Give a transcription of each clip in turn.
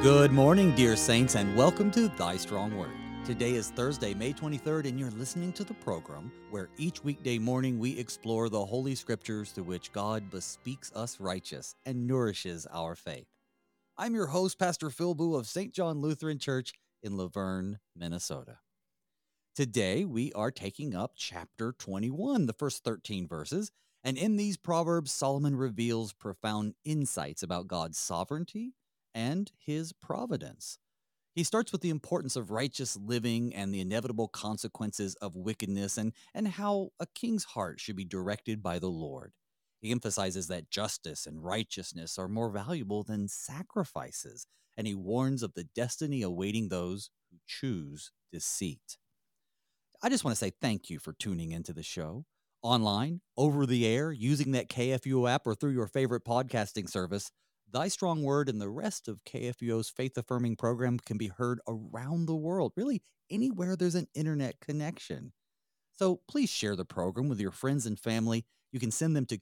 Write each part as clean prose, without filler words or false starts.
Good morning, dear saints, and welcome to Thy Strong Word. Today is Thursday, May 23rd, and you're listening to the program where each weekday morning we explore the Holy Scriptures through which God bespeaks us righteous and nourishes our faith. I'm your host, Pastor Phil Boo of St. John Lutheran Church in Laverne, Minnesota. Today we are taking up chapter 21, the first 13 verses, and in these Proverbs, Solomon reveals profound insights about God's sovereignty and his providence. He starts with the importance of righteous living and the inevitable consequences of wickedness and how a king's heart should be directed by the Lord. He emphasizes that justice and righteousness are more valuable than sacrifices, and he warns of the destiny awaiting those who choose deceit. I just want to say thank you for tuning into the show. Online, over the air, using that KFUO app, or through your favorite podcasting service, Thy Strong Word and the rest of KFUO's faith-affirming program can be heard around the world, really anywhere there's an internet connection. So please share the program with your friends and family. You can send them to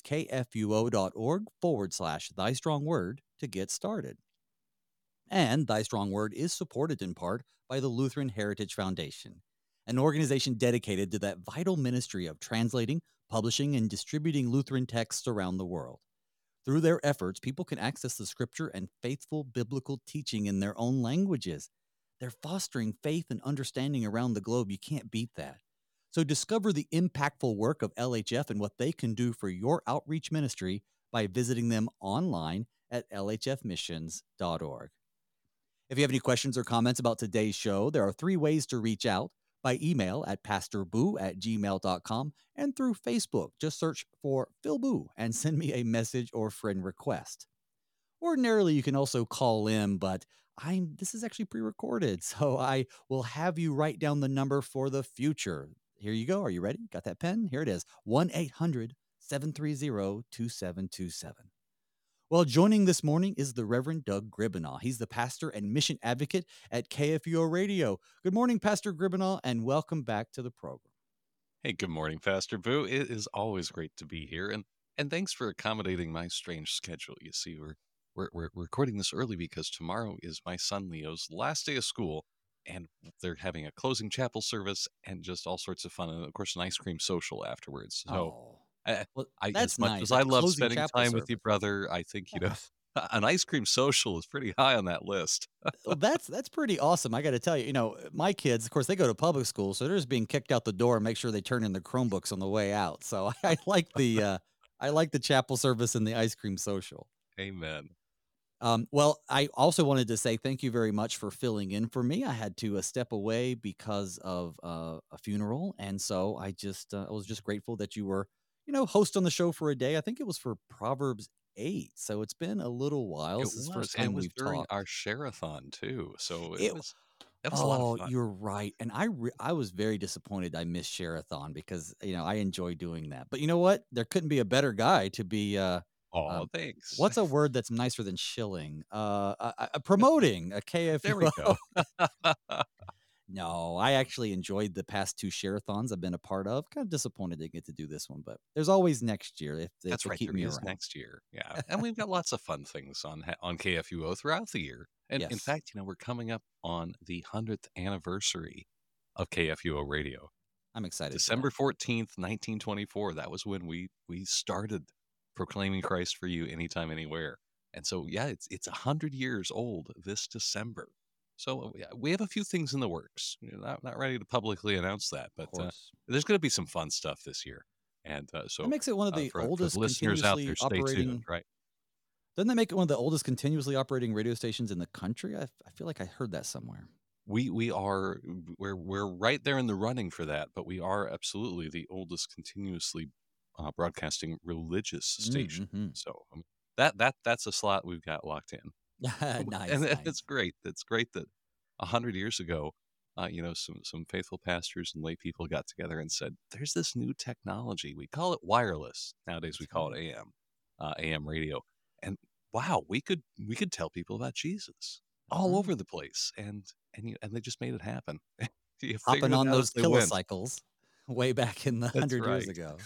kfuo.org/Thy Strong Word to get started. And Thy Strong Word is supported in part by the Lutheran Heritage Foundation, an organization dedicated to that vital ministry of translating, publishing, and distributing Lutheran texts around the world. Through their efforts, people can access the scripture and faithful biblical teaching in their own languages. They're fostering faith and understanding around the globe. You can't beat that. So discover the impactful work of LHF and what they can do for your outreach ministry by visiting them online at lhfmissions.org. If you have any questions or comments about today's show, there are 3 ways to reach out: by email at pastorboo@gmail.com, and through Facebook. Just search for Phil Boo and send me a message or friend request. Ordinarily, you can also call in, but this is actually pre-recorded, so I will have you write down the number for the future. Here you go. Are you ready? Got that pen? Here it is. 1-800-730-2727. Well, joining this morning is the Reverend Doug Gribbenau. He's the pastor and mission advocate at KFUO Radio. Good morning, Pastor Gribbenau, and welcome back to the program. Hey, good morning, Pastor Boo. It is always great to be here, and thanks for accommodating my strange schedule. You see, we're recording this early because tomorrow is my son Leo's last day of school, and they're having a closing chapel service and just all sorts of fun, and of course, an ice cream social afterwards. So, Well, I that's as much nice. as A I love closing spending chapel time with you, service. brother, I think an ice cream social is pretty high on that list. Well, that's pretty awesome. I got to tell you, my kids, of course, they go to public school, so they're just being kicked out the door and make sure they turn in their Chromebooks on the way out. So I like the chapel service and the ice cream social. Amen. Well, I also wanted to say thank you very much for filling in for me. I had to step away because of a funeral, and so I was just grateful that you were, host on the show for a day. I think it was for Proverbs 8, so it's been a little while. This is the first And time it was we've during talked. our share-a-thon too, so It that was a lot of Oh, fun. you're right, and I was very disappointed I missed Share-a-thon because, I enjoy doing that. But you know what? There couldn't be a better guy to be, Oh, thanks. what's a word that's nicer than shilling? Promoting a There we KFUO. go. No, I actually enjoyed the past 2 Share-a-thons I've been a part of. Kind of disappointed I didn't get to do this one, but there's always next year if That's they right, keep there me is around. next year, yeah, and we've got lots of fun things on KFUO throughout the year, and in Yes, fact, we're coming up on the 100th anniversary of KFUO Radio. I'm excited for December that. 14th, 1924, that was when we started proclaiming Christ for you anytime, anywhere, and so, yeah, it's 100 years old this December. So, yeah, we have a few things in the works. Not ready to publicly announce that, Of but, course. there's gonna be some fun stuff this year, and, That so, makes it one of the for the oldest listeners out there, continuously stay tuned, operating right? Doesn't that make it one of the oldest continuously operating radio stations in the country? I feel like I heard that somewhere. We are we're right there in the running for that, but we are absolutely the oldest continuously broadcasting religious station. Mm-hmm. So that's a slot we've got locked in, and Nice, it's nice. great. It's great that 100 years ago, some faithful pastors and lay people got together and said, "There's this new technology. We call it wireless. Nowadays, we That's call right. it AM radio, and wow, we could tell people about Jesus That's all right. over the place, and they just made it happen. You figure Hopping it on out those as they went. kilocycles way back in the That's 100 years right. ago.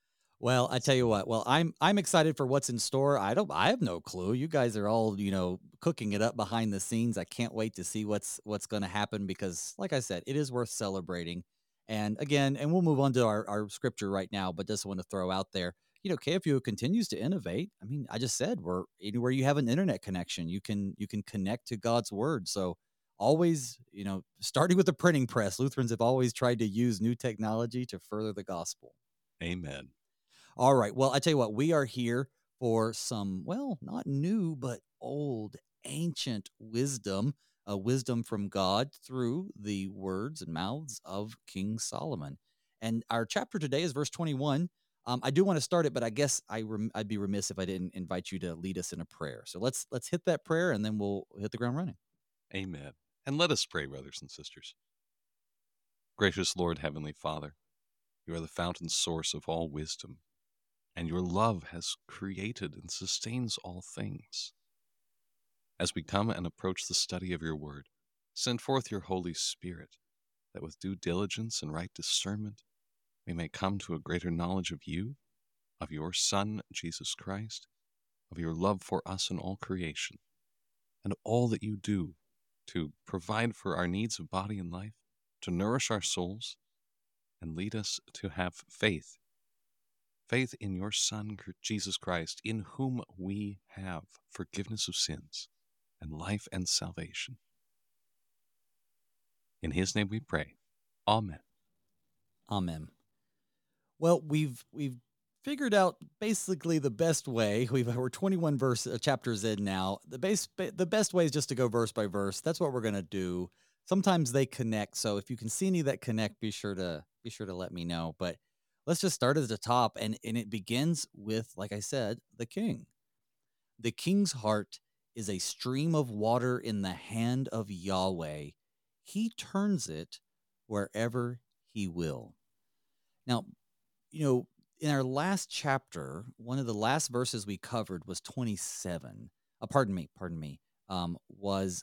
Well, I tell you So what. Well, I'm excited for what's in store. I have no clue. You guys are all, cooking it up behind the scenes. I can't wait to see what's going to happen because, like I said, it is worth celebrating. And again, and we'll move on to our scripture right now, but just want to throw out there, KFU continues to innovate. I mean, I just said we're anywhere you have an internet connection, you can connect to God's word. So always, starting with the printing press, Lutherans have always tried to use new technology to further the gospel. Amen. All right. Well, I tell you what, we are here for some, well, not new, but old, ancient wisdom, a wisdom from God through the words and mouths of King Solomon. And our chapter today is verse 21. I do want to start it, but I guess I'd be remiss if I didn't invite you to lead us in a prayer. So let's hit that prayer, and then we'll hit the ground running. Amen. And let us pray, brothers and sisters. Gracious Lord, Heavenly Father, you are the fountain source of all wisdom, and your love has created and sustains all things. As we come and approach the study of your word, send forth your Holy Spirit, that with due diligence and right discernment we may come to a greater knowledge of you, of your Son, Jesus Christ, of your love for us and all creation, and all that you do to provide for our needs of body and life, to nourish our souls, and lead us to have faith in your Son, Jesus Christ, in whom we have forgiveness of sins and life and salvation. In his name we pray. Amen. Amen. Well, we've figured out basically the best way. We're 21 chapters in now. The best way is just to go verse by verse. That's what we're gonna do. Sometimes they connect, so if you can see any that connect, be sure to let me know. But let's just start at the top, and it begins with, like I said, the king. The king's heart is a stream of water in the hand of Yahweh. He turns it wherever he will. Now, in our last chapter, one of the last verses we covered was 27. Pardon me. Was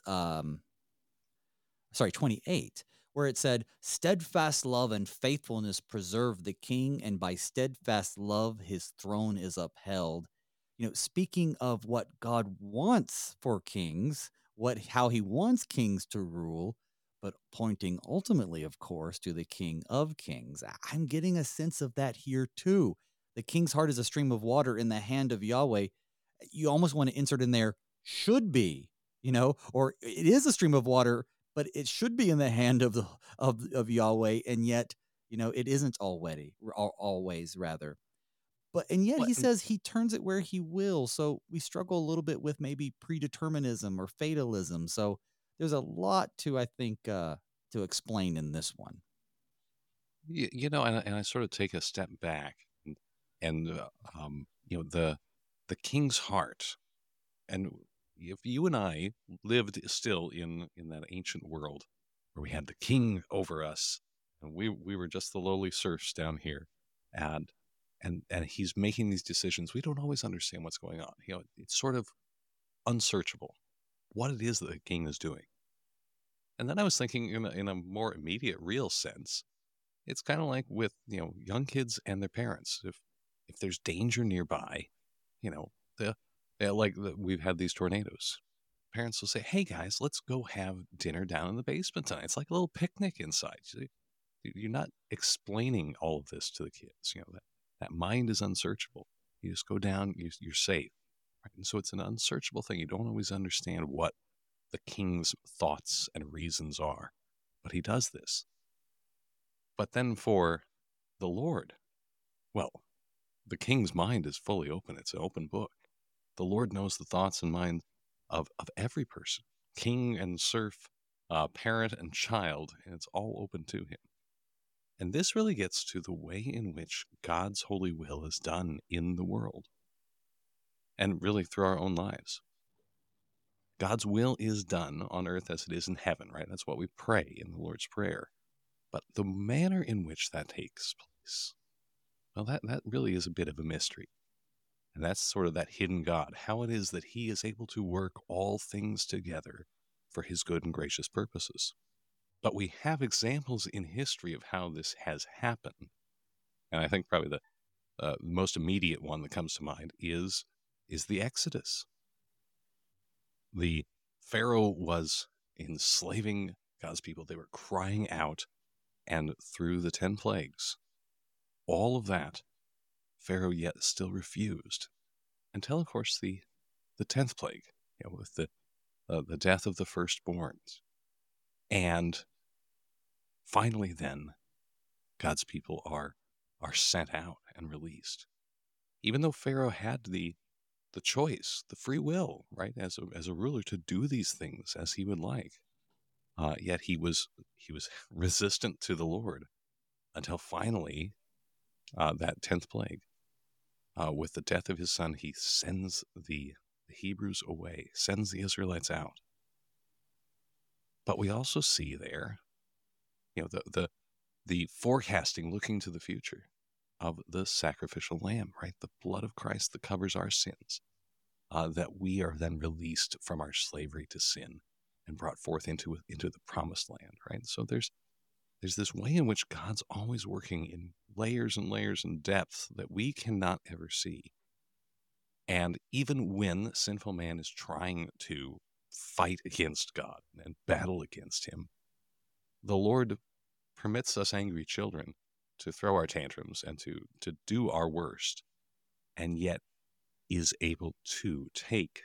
28, where it said, "Steadfast love and faithfulness preserve the king, and by steadfast love his throne is upheld." Speaking of what God wants for kings, how he wants kings to rule, but pointing ultimately, of course, to the King of Kings. I'm getting a sense of that here too. The king's heart is a stream of water in the hand of Yahweh. You almost want to insert in there, should be, or it is a stream of water, but it should be in the hand of Yahweh, and yet, it isn't always rather. And yet he says he turns it where he will. So we struggle a little bit with maybe predeterminism or fatalism. So there's a lot to, I think, to explain in this one. And I sort of take a step back and the king's heart. And if you and I lived still in that ancient world where we had the king over us, and we were just the lowly serfs down here, and he's making these decisions, we don't always understand what's going on. It's sort of unsearchable what it is that the king is doing. And then I was thinking in a more immediate, real sense, it's kind of like with young kids and their parents. If there's danger nearby, we've had these tornadoes. Parents will say, "Hey guys, let's go have dinner down in the basement tonight." It's like a little picnic inside. You're not explaining all of this to the kids. That mind is unsearchable. You just go down, you're safe. Right? And so it's an unsearchable thing. You don't always understand what the king's thoughts and reasons are, but he does this. But then for the Lord, well, the king's mind is fully open. It's an open book. The Lord knows the thoughts and minds of every person, king and serf, parent and child, and it's all open to him. And this really gets to the way in which God's holy will is done in the world, and really through our own lives. God's will is done on earth as it is in heaven, right? That's what we pray in the Lord's Prayer. But the manner in which that takes place, well, that really is a bit of a mystery. And that's sort of that hidden God, how it is that he is able to work all things together for his good and gracious purposes. But we have examples in history of how this has happened. And I think probably the most immediate one that comes to mind is the Exodus. The Pharaoh was enslaving God's people. They were crying out, and through the 10 plagues, all of that, Pharaoh yet still refused, until, of course, the 10th plague, with the death of the firstborns. And finally, then, God's people are sent out and released. Even though Pharaoh had the choice, the free will, right, as a ruler to do these things as he would like, yet he was resistant to the Lord until finally that 10th plague, with the death of his son, he sends the Hebrews away, sends the Israelites out. But we also see there, the forecasting, looking to the future of the sacrificial lamb, right? The blood of Christ that covers our sins, that we are then released from our slavery to sin and brought forth into the promised land, right? So there's this way in which God's always working in layers and layers and depths that we cannot ever see. And even when sinful man is trying to fight against God and battle against him, the Lord permits us angry children to throw our tantrums and to do our worst, and yet is able to take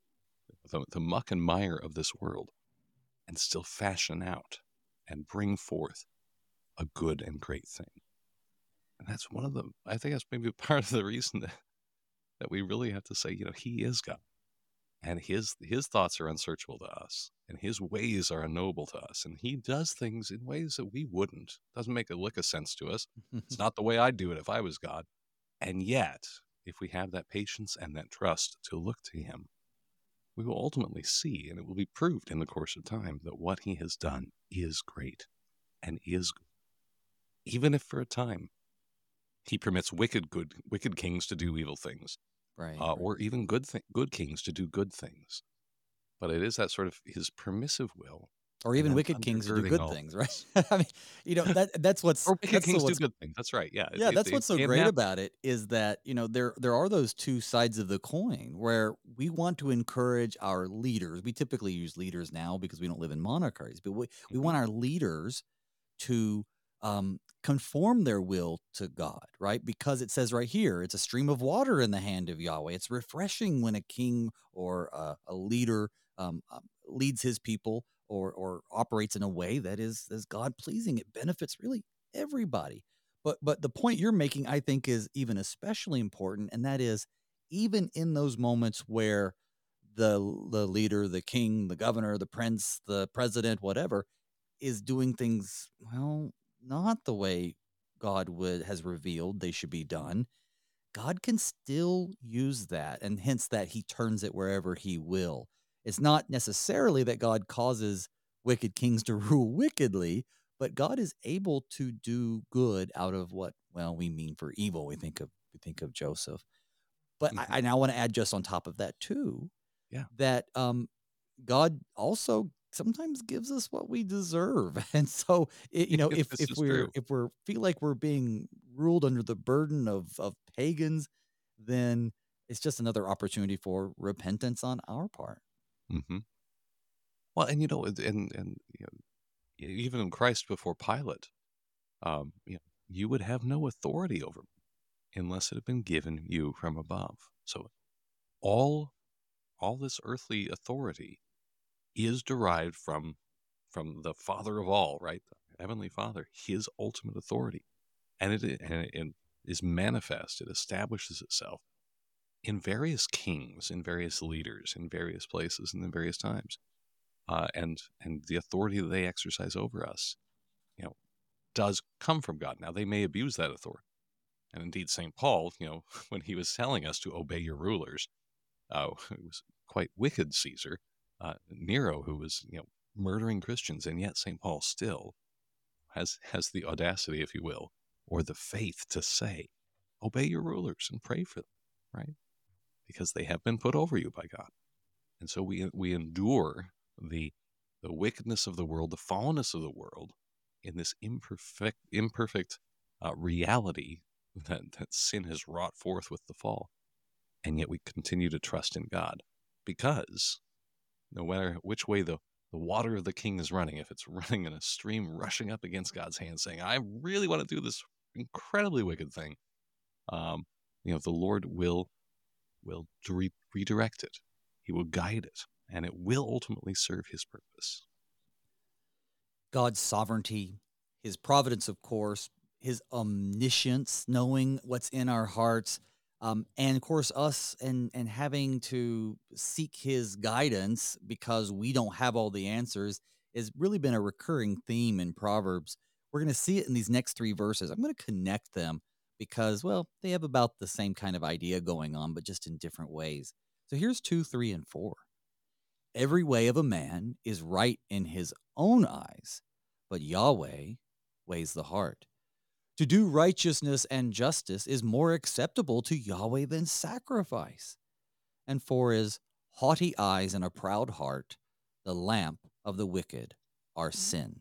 the muck and mire of this world and still fashion out and bring forth a good and great thing. And that's I think that's maybe part of the reason that we really have to say, he is God. And his thoughts are unsearchable to us, and his ways are unknowable to us. And he does things in ways that we wouldn't. Doesn't make a lick of sense to us. It's not the way I'd do it if I was God. And yet, if we have that patience and that trust to look to him, we will ultimately see, and it will be proved in the course of time, that what he has done is great and is good. Even if for a time he permits wicked kings to do evil things. Right. Or even good kings to do good things. But it is that sort of his permissive will. Or even wicked kings to do good things, right? I mean, that's what's... Or wicked kings do good things. That's right, yeah. Yeah, that's what's so great about it, is that, there are those two sides of the coin where we want to encourage our leaders. We typically use leaders now because we don't live in monarchies, but we want our leaders to conform their will to God, right? Because it says right here, it's a stream of water in the hand of Yahweh. It's refreshing when a king or a leader leads his people or operates in a way that is God pleasing. It benefits really everybody. But the point you're making, I think, is even especially important, and that is, even in those moments where the leader, the king, the governor, the prince, the president, whatever, is doing things, well, not the way God has revealed they should be done, God can still use that, and hence that he turns it wherever he will. It's not necessarily that God causes wicked kings to rule wickedly, but God is able to do good out of what, well, we mean for evil. We think of Joseph. But I now want to add, just on top of that too, that God also sometimes gives us what we deserve. And so, if we're feel like we're being ruled under the burden of pagans, then it's just another opportunity for repentance on our part. Mm-hmm. Well, and even in Christ before Pilate, you would have no authority over me unless it had been given you from above. So all this earthly authority is derived from the Father of all, right? The Heavenly Father, his ultimate authority. And it is manifest, it establishes itself in various kings, in various leaders, in various places, and in various times. And the authority that they exercise over us, does come from God. Now, they may abuse that authority. And indeed, St. Paul, when he was telling us to obey your rulers, it was quite wicked, Caesar, Nero, who was, murdering Christians, and yet St. Paul still has the audacity, if you will, or the faith to say, obey your rulers and pray for them, right? Because they have been put over you by God. And so we endure the wickedness of the world, the fallenness of the world, in this imperfect reality that sin has wrought forth with the fall. And yet we continue to trust in God, because no matter which way the water of the king is running, if it's running in a stream rushing up against God's hand saying, I really want to do this incredibly wicked thing, the Lord will redirect it. He will guide it, and it will ultimately serve his purpose. God's sovereignty, his providence, of course, his omniscience, knowing what's in our hearts, and of course, us and having to seek his guidance because we don't have all the answers has really been a recurring theme in Proverbs. We're going to see it in these next three verses. I'm going to connect them because, well, they have about the same kind of idea going on, but just in different ways. So here's 2, 3, and 4. Every way of a man is right in his own eyes, but Yahweh weighs the heart. To do righteousness and justice is more acceptable to Yahweh than sacrifice. And 4 is haughty eyes and a proud heart, the lamp of the wicked are sin.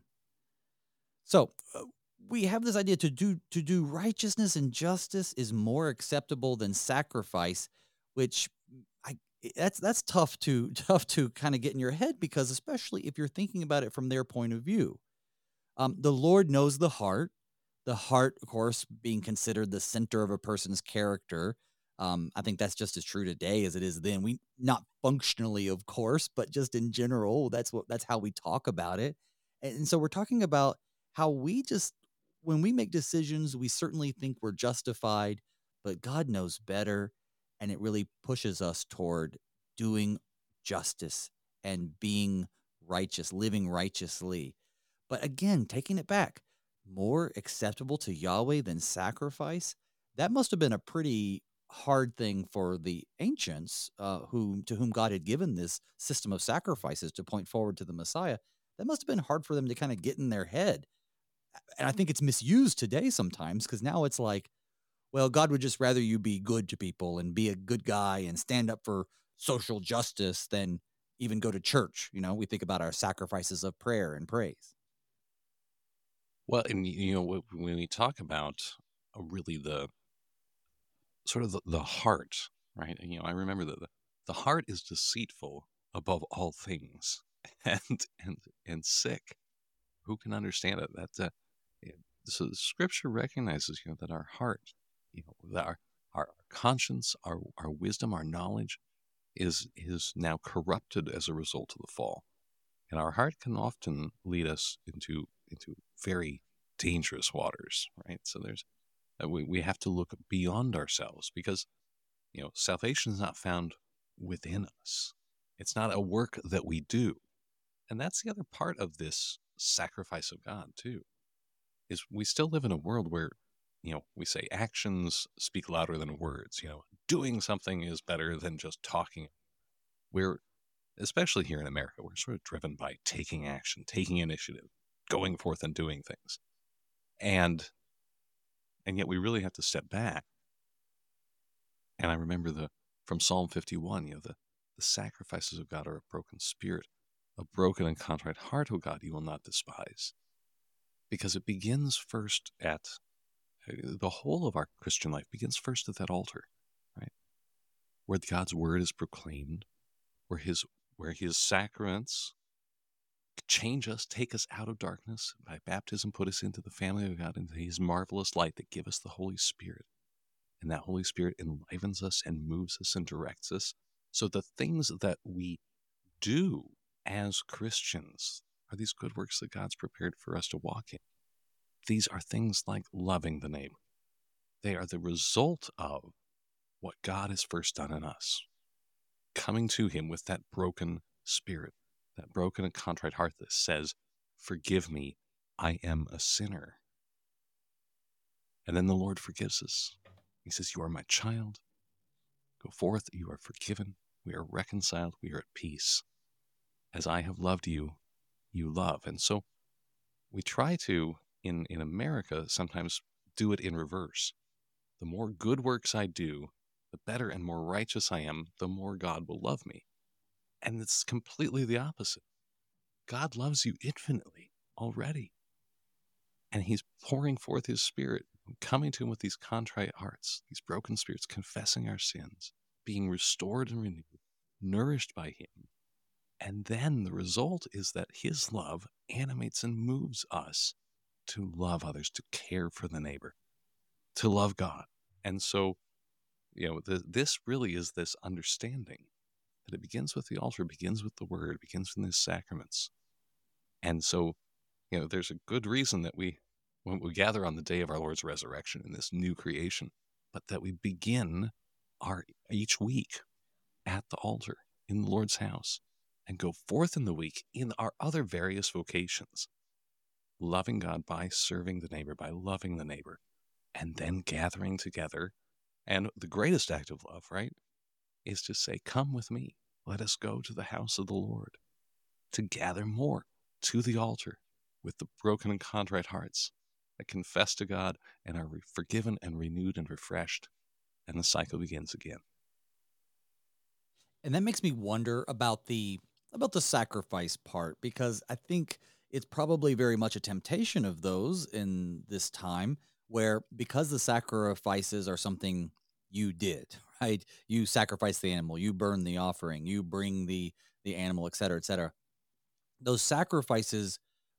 So we have this idea to do righteousness and justice is more acceptable than sacrifice, which that's tough to kind of get in your head, because especially if you're thinking about it from their point of view. The Lord knows the heart, of course, being considered the center of a person's character. I think that's just as true today as it is then. We not functionally, of course, but just in general, that's how we talk about it. And so we're talking about how when we make decisions, we certainly think we're justified, but God knows better. And it really pushes us toward doing justice and being righteous, living righteously. But again, taking it back, more acceptable to Yahweh than sacrifice. That must have been a pretty hard thing for the ancients, to whom God had given this system of sacrifices to point forward to the Messiah. That must have been hard for them to kind of get in their head. And I think it's misused today sometimes, because now it's like, well, God would just rather you be good to people and be a good guy and stand up for social justice than even go to church. We think about our sacrifices of prayer and praise. Well, and when we talk about really the sort of the heart, right? I remember that the heart is deceitful above all things, and sick. Who can understand it? So the Scripture recognizes, that our heart, that our conscience, our wisdom, our knowledge is now corrupted as a result of the fall, and our heart can often lead us into very dangerous waters, right? So we have to look beyond ourselves, because salvation is not found within us. It's not a work that we do, and that's the other part of this sacrifice of God too. Is we still live in a world where we say actions speak louder than words. Doing something is better than just talking. We're, especially here in America, we're sort of driven by taking action, taking initiative, going forth and doing things. And yet we really have to step back. And I remember from Psalm 51, the sacrifices of God are a broken spirit, a broken and contrite heart, O God, you will not despise. Because it begins first the whole of our Christian life begins first at that altar, right? Where God's word is proclaimed, where his sacraments change us, take us out of darkness, by baptism put us into the family of God, into his marvelous light that give us the Holy Spirit. And that Holy Spirit enlivens us and moves us and directs us. So the things that we do as Christians are these good works that God's prepared for us to walk in. These are things like loving the neighbor. They are the result of what God has first done in us, coming to him with that broken spirit, that broken and contrite heart that says, forgive me, I am a sinner. And then the Lord forgives us. He says, you are my child. Go forth, you are forgiven. We are reconciled. We are at peace. As I have loved you, you love. And so we try to, in America, sometimes do it in reverse. The more good works I do, the better and more righteous I am, the more God will love me. And it's completely the opposite. God loves you infinitely already. And he's pouring forth his Spirit, coming to him with these contrite hearts, these broken spirits, confessing our sins, being restored and renewed, nourished by him. And then the result is that his love animates and moves us to love others, to care for the neighbor, to love God. And so, this really is this understanding that it begins with the altar, begins with the word, begins with the sacraments. And so, there's a good reason that when we gather on the day of our Lord's resurrection in this new creation, but that we begin each week at the altar in the Lord's house and go forth in the week in our other various vocations, loving God by serving the neighbor, by loving the neighbor, and then gathering together. And the greatest act of love, right, is to say, come with me. Let us go to the house of the Lord, to gather more to the altar with the broken and contrite hearts that confess to God and are forgiven and renewed and refreshed. And the cycle begins again. And that makes me wonder about the sacrifice part, because I think it's probably very much a temptation of those in this time, where because the sacrifices are something you did, right? You sacrifice the animal, you burn the offering, you bring the animal, et cetera, et cetera. Those sacrifices,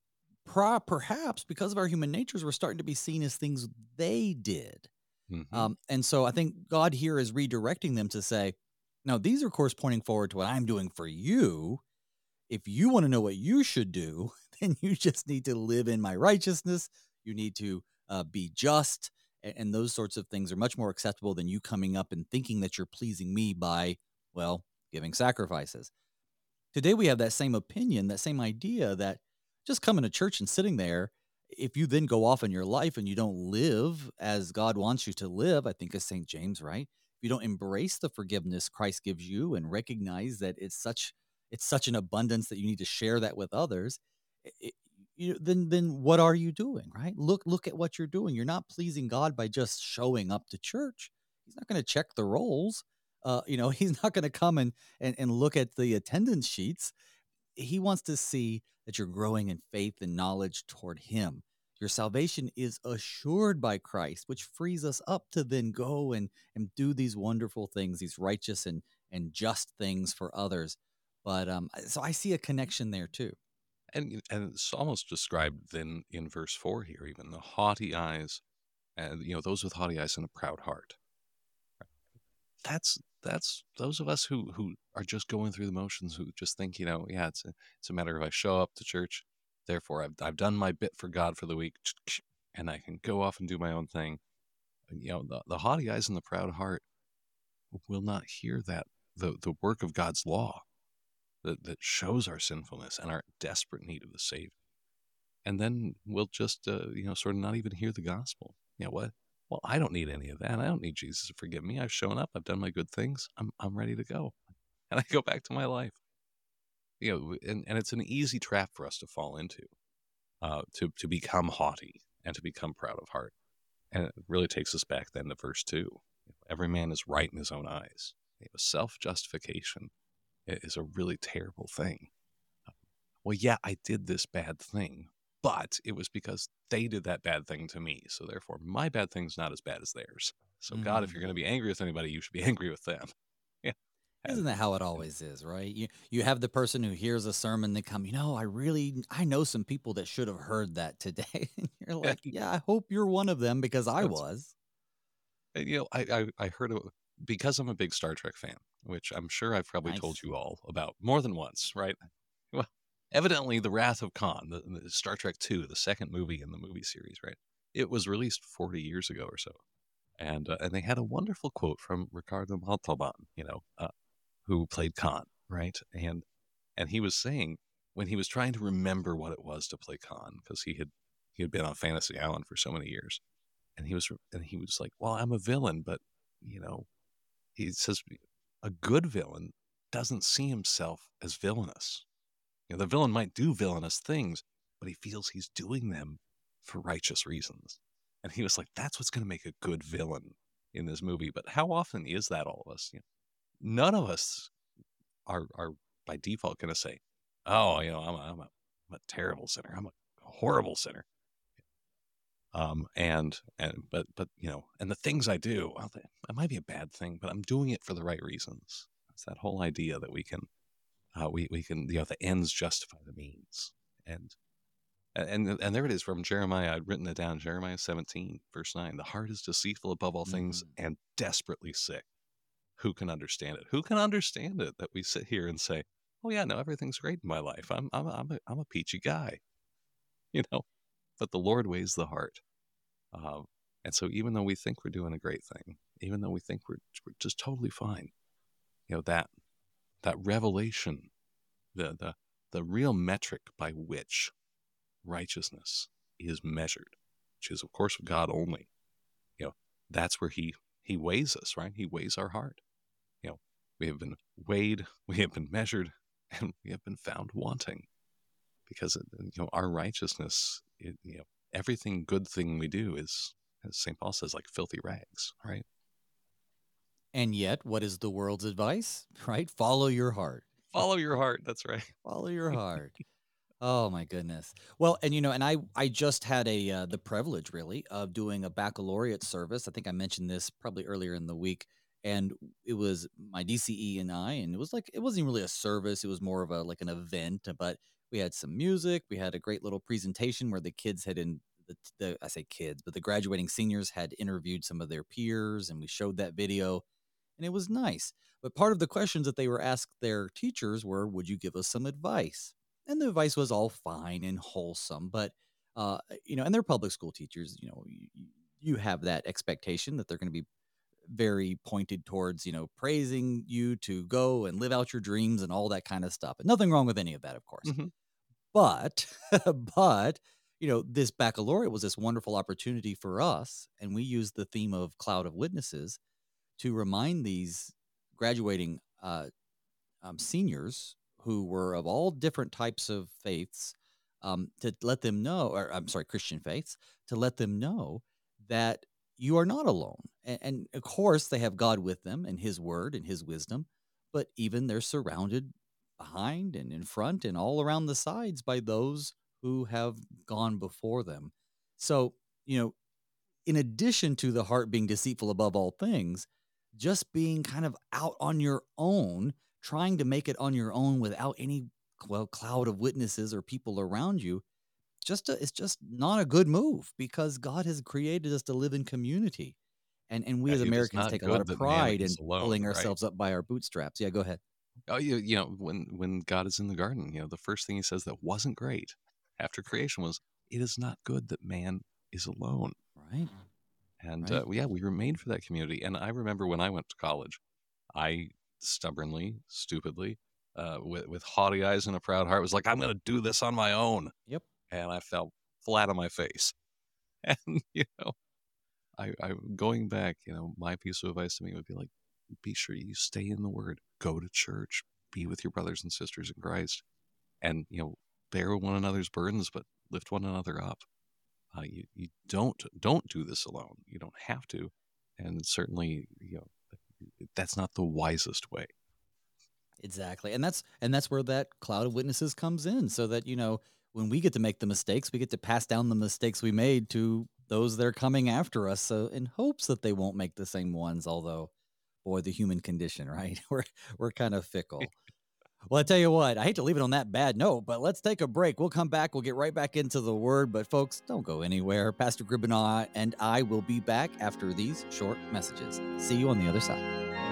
perhaps because of our human natures, were starting to be seen as things they did. Mm-hmm. And so I think God here is redirecting them to say, no, these are, of course, pointing forward to what I'm doing for you. If you want to know what you should do, then you just need to live in my righteousness. You need to be just. And those sorts of things are much more acceptable than you coming up and thinking that you're pleasing me by, well, giving sacrifices. Today, we have that same opinion, that same idea that just coming to church and sitting there, if you then go off in your life and you don't live as God wants you to live, I think as St. James, right? If you don't embrace the forgiveness Christ gives you and recognize that it's such an abundance that you need to share that with others, then what are you doing, right? Look at what you're doing. You're not pleasing God by just showing up to church. He's not going to check the rolls. He's not going to come and look at the attendance sheets. He wants to see that you're growing in faith and knowledge toward him. Your salvation is assured by Christ, which frees us up to then go and do these wonderful things, these righteous and just things for others. But so I see a connection there too. And it's almost described then in verse 4 here, even the haughty eyes, and those with haughty eyes and a proud heart. That's those of us who are just going through the motions, who just think, yeah, it's a matter of I show up to church, therefore I've done my bit for God for the week, and I can go off and do my own thing. The haughty eyes and the proud heart will not hear that the work of God's law that shows our sinfulness and our desperate need of the Savior. And then we'll just, sort of not even hear the gospel. What? Well, I don't need any of that. I don't need Jesus to forgive me. I've shown up. I've done my good things. I'm ready to go. And I go back to my life. And it's an easy trap for us to fall into, to become haughty and to become proud of heart. And it really takes us back then to verse 2. Every man is right in his own eyes. Self-justification is a really terrible thing. Well, yeah, I did this bad thing, but it was because they did that bad thing to me. So therefore, my bad thing's not as bad as theirs. So God, if you're going to be angry with anybody, you should be angry with them. Yeah. Isn't that how it always is, right? You have the person who hears a sermon, they come, I know some people that should have heard that today. And you're like, yeah, I hope you're one of them, because I was. I heard of, because I'm a big Star Trek fan, which I'm sure I've probably told you all about more than once, right? Well, evidently, The Wrath of Khan, the Star Trek II, the second movie in the movie series, right? It was released 40 years ago or so. And they had a wonderful quote from Ricardo Montalban, who played Khan, right? And he was saying, when he was trying to remember what it was to play Khan, because he had been on Fantasy Island for so many years, and he was like, well, I'm a villain, but he says a good villain doesn't see himself as villainous. The villain might do villainous things, but he feels he's doing them for righteous reasons. And he was like, that's what's going to make a good villain in this movie. But how often is that all of us? None of us are by default going to say, oh, I'm a terrible sinner. I'm a horrible sinner. But and the things I do, well, it might be a bad thing, but I'm doing it for the right reasons. It's that whole idea that we can we can, the ends justify the means. And there it is from Jeremiah. I'd written it down, Jeremiah 17, verse 9. The heart is deceitful above all things and desperately sick. Who can understand it? Who can understand it that we sit here and say, oh yeah, no, everything's great in my life. I'm a peachy guy, but the Lord weighs the heart. And so even though we think we're doing a great thing, even though we think we're just totally fine, that revelation, the real metric by which righteousness is measured, which is of course God only, that's where he weighs us, right? He weighs our heart. We have been weighed, we have been measured, and we have been found wanting, because our righteousness, everything good thing we do is, as St. Paul says, like filthy rags, right? And yet, what is the world's advice, right? Follow your heart. Follow your heart. That's right. Follow your heart. Oh my goodness. Well, and I just had the privilege really of doing a baccalaureate service. I think I mentioned this probably earlier in the week, and it was my DCE and it wasn't really a service. It was more of an event, but we had some music. We had a great little presentation where the kids I say kids, but the graduating seniors had interviewed some of their peers, and we showed that video, and it was nice. But part of the questions that they were asked their teachers were, would you give us some advice? And the advice was all fine and wholesome, but, and they're public school teachers, you have that expectation that they're going to be very pointed towards, praising you to go and live out your dreams and all that kind of stuff. And nothing wrong with any of that, of course. Mm-hmm. But, this baccalaureate was this wonderful opportunity for us. And we used the theme of Cloud of Witnesses to remind these graduating seniors who were of all different types of faiths, to let them know, Christian faiths, to let them know that you are not alone. And of course, they have God with them and his word and his wisdom, but even they're surrounded behind and in front and all around the sides by those who have gone before them. So, in addition to the heart being deceitful above all things, just being kind of out on your own, trying to make it on your own without any cloud of witnesses or people around you, it's just not a good move, because God has created us to live in community. And we as Americans take a lot of pride in pulling ourselves up by our bootstraps. Yeah, go ahead. Oh, when God is in the garden, the first thing he says that wasn't great after creation was, it is not good that man is alone. Right. And we were made for that community. And I remember when I went to college, I stubbornly, stupidly, with haughty eyes and a proud heart, was like, I'm going to do this on my own. Yep. And I fell flat on my face. And, I going back, my piece of advice to me would be like, be sure you stay in the Word, go to church, be with your brothers and sisters in Christ, and, bear one another's burdens, but lift one another up. You don't do this alone. You don't have to. And certainly, that's not the wisest way. Exactly. And that's where that cloud of witnesses comes in, so that, when we get to make the mistakes, we get to pass down the mistakes we made to those that are coming after us, so in hopes that they won't make the same ones. Although, boy, the human condition, right? We're kind of fickle. Well, I tell you what, I hate to leave it on that bad note, but let's take a break. We'll come back. We'll get right back into the Word. But folks, don't go anywhere. Pastor Gribbenau and I will be back after these short messages. See you on the other side.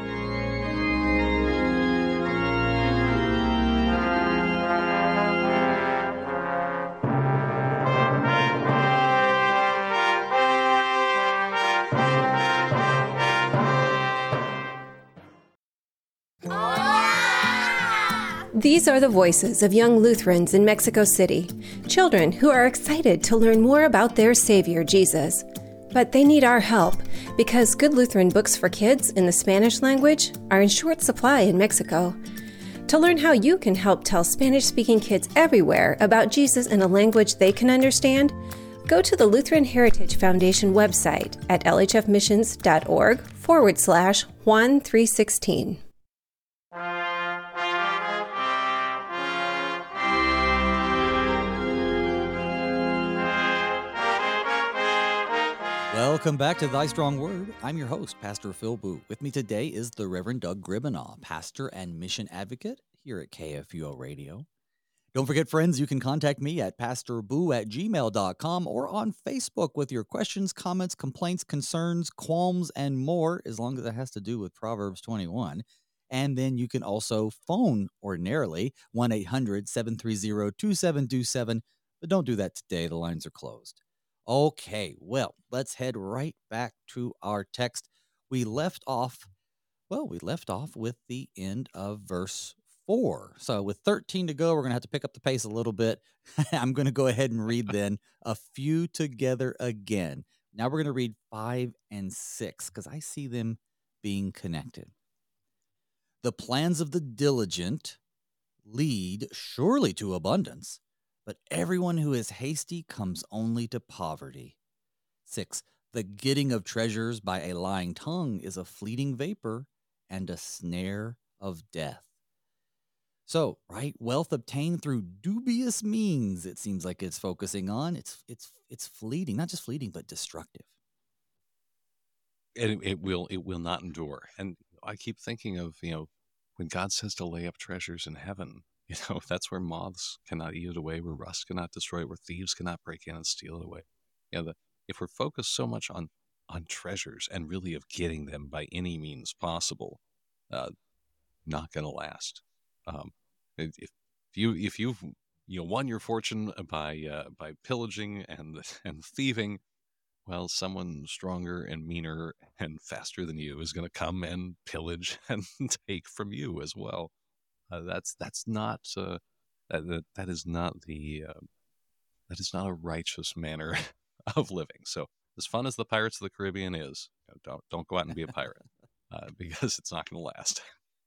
These are the voices of young Lutherans in Mexico City, children who are excited to learn more about their Savior, Jesus. But they need our help, because good Lutheran books for kids in the Spanish language are in short supply in Mexico. To learn how you can help tell Spanish-speaking kids everywhere about Jesus in a language they can understand, go to the Lutheran Heritage Foundation website at lhfmissions.org/Juan316. Welcome back to Thy Strong Word. I'm your host, Pastor Phil Booth. With me today is the Reverend Doug Gribbenau, pastor and mission advocate here at KFUO Radio. Don't forget, friends, you can contact me at pastorboo@gmail.com or on Facebook with your questions, comments, complaints, concerns, qualms, and more, as long as it has to do with Proverbs 21. And then you can also phone ordinarily 1-800-730-2727, but don't do that today. The lines are closed. Okay, well, let's head right back to our text. We left off with the end of verse 4. So with 13 to go, we're going to have to pick up the pace a little bit. I'm going to go ahead and read then a few together again. Now we're going to read 5 and 6 because I see them being connected. The plans of the diligent lead surely to abundance, but everyone who is hasty comes only to poverty. 6. The getting of treasures by a lying tongue is a fleeting vapor and a snare of death. So, right, wealth obtained through dubious means, it seems like it's focusing on. It's fleeting, not just fleeting, but destructive. And it will not endure. And I keep thinking of, when God says to lay up treasures in heaven, that's where moths cannot eat it away, where rust cannot destroy it, where thieves cannot break in and steal it away. If we're focused so much on treasures and really of getting them by any means possible, not going to last. If you've won your fortune by pillaging and thieving, well, someone stronger and meaner and faster than you is going to come and pillage and take from you as well. That's not that is not a righteous manner of living. So, as fun as the Pirates of the Caribbean is, don't go out and be a pirate because it's not going to last.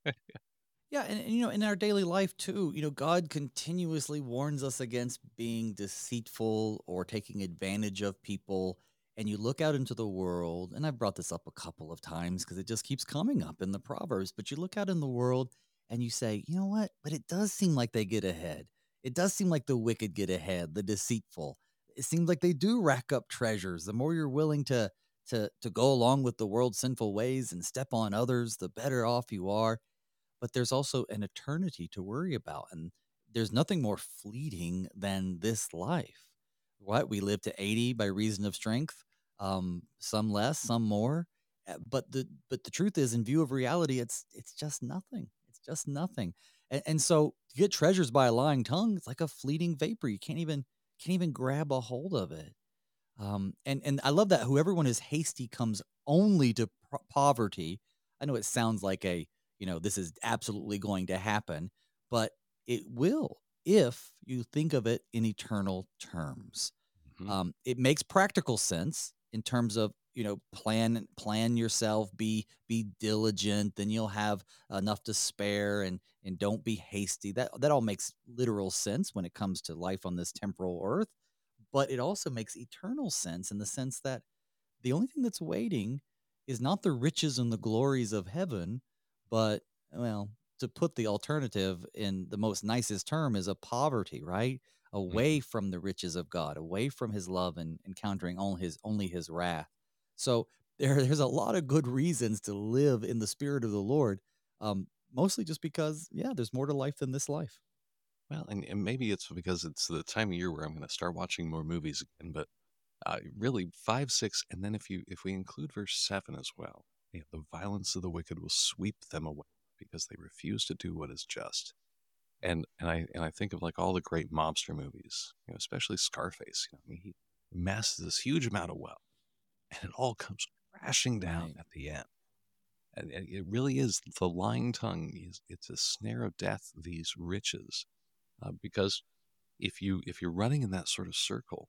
Yeah, and in our daily life too, God continuously warns us against being deceitful or taking advantage of people. And you look out into the world, and I've brought this up a couple of times because it just keeps coming up in the Proverbs, but you look out in the world and you say, you know what? But it does seem like they get ahead. It does seem like the wicked get ahead, the deceitful. It seems like they do rack up treasures. The more you're willing to go along with the world's sinful ways and step on others, the better off you are. But there's also an eternity to worry about. And there's nothing more fleeting than this life. What? We live to 80 by reason of strength, some less, some more. But the truth is, in view of reality, it's just nothing. It's just nothing. And so to get treasures by a lying tongue, it's like a fleeting vapor. You can't even grab a hold of it. And I love that whoever is hasty comes only to poverty. I know it sounds like this is absolutely going to happen, but it will if you think of it in eternal terms. Mm-hmm. It makes practical sense in terms of, plan yourself, be diligent, then you'll have enough to spare, and don't be hasty. That all makes literal sense when it comes to life on this temporal earth, but it also makes eternal sense in the sense that the only thing that's waiting is not the riches and the glories of heaven, but, well, to put the alternative in the most nicest term, is a poverty, right? Away from the riches of God, away from his love and encountering only his wrath. So there's a lot of good reasons to live in the spirit of the Lord, mostly just because, there's more to life than this life. Well, and maybe it's because it's the time of year where I'm going to start watching more movies again, but really 5, 6, and then if we include verse 7 as well, the violence of the wicked will sweep them away because they refuse to do what is just. And I think of like all the great mobster movies, especially Scarface. He amasses this huge amount of wealth, and it all comes crashing down at the end. And it really is the lying tongue. It's a snare of death. These riches, because if you're running in that sort of circle,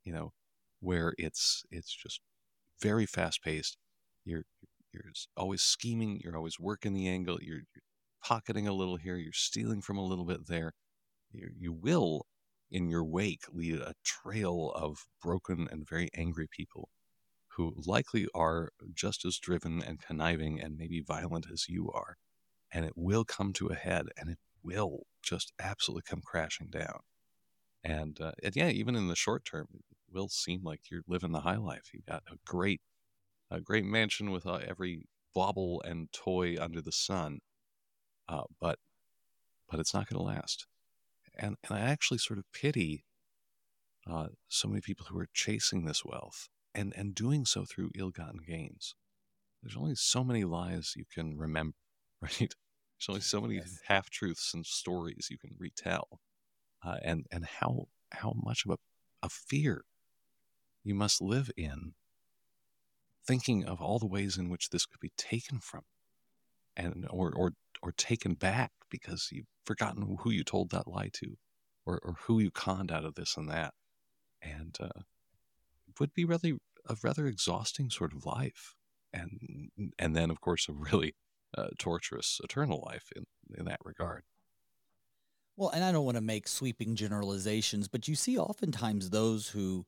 where it's just very fast paced, you're always scheming, you're always working the angle, you're pocketing a little here, you're stealing from a little bit there. You will, in your wake, lead a trail of broken and very angry people who likely are just as driven and conniving and maybe violent as you are. And it will come to a head, and it will just absolutely come crashing down. And even in the short term, it will seem like you're living the high life. You've got a great mansion with every bauble and toy under the sun. But but it's not going to last. And I actually sort of pity so many people who are chasing this wealth and doing so through ill-gotten gains. There's only so many lies you can remember, right? There's only so many half-truths and stories you can retell, and how much of a fear you must live in, thinking of all the ways in which this could be taken from, and or taken back because you've forgotten who you told that lie to, or who you conned out of this and that, and it would be a rather exhausting sort of life, and then of course a really torturous eternal life in that regard. Well, and I don't want to make sweeping generalizations, but you see oftentimes those who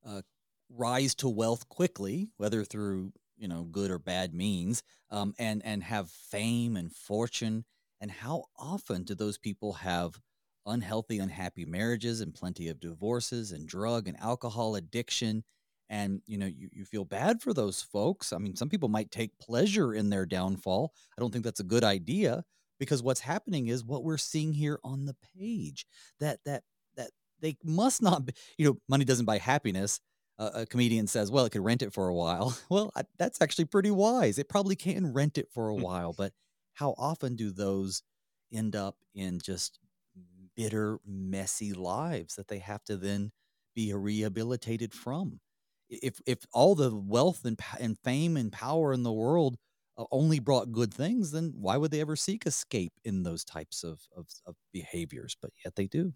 rise to wealth quickly, whether through good or bad means, and have fame and fortune. And how often do those people have unhealthy, unhappy marriages and plenty of divorces and drug and alcohol addiction? And you feel bad for those folks. I mean, some people might take pleasure in their downfall. I don't think that's a good idea, because what's happening is what we're seeing here on the page, that they must not be, money doesn't buy happiness. A comedian says, well, it could rent it for a while. Well, that's actually pretty wise. It probably can rent it for a while, but how often do those end up in just bitter, messy lives that they have to then be rehabilitated from? If all the wealth and fame and power in the world only brought good things, then why would they ever seek escape in those types of behaviors? But yet they do.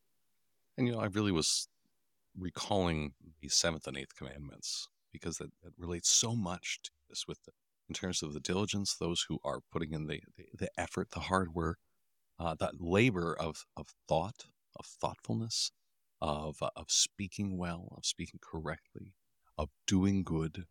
And I really was recalling the 7th and 8th commandments, because that relates so much to this, in terms of the diligence, those who are putting in the effort, the hard work, that labor of thought, of thoughtfulness, of speaking well, of speaking correctly, of doing good,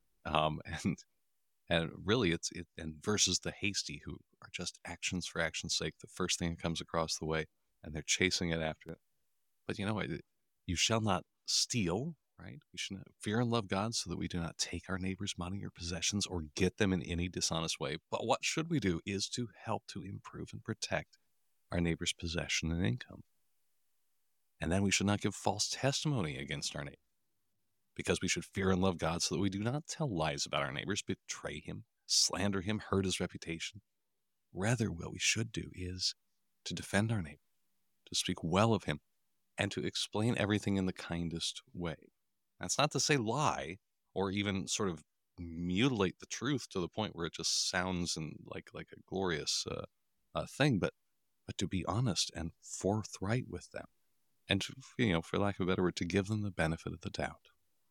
and really and versus the hasty who are just actions for action's sake, the first thing that comes across the way, and they're chasing it after it. But you shall not steal, right? We should not fear and love God, so that we do not take our neighbor's money or possessions or get them in any dishonest way. But what should we do is to help to improve and protect our neighbor's possession and income. And then we should not give false testimony against our neighbor, because we should fear and love God, so that we do not tell lies about our neighbors, betray him, slander him, hurt his reputation. Rather, what we should do is to defend our neighbor, to speak well of him, and to explain everything in the kindest way. That's not to say lie, or even sort of mutilate the truth to the point where it just sounds like a glorious thing, but to be honest and forthright with them, and to, for lack of a better word, to give them the benefit of the doubt.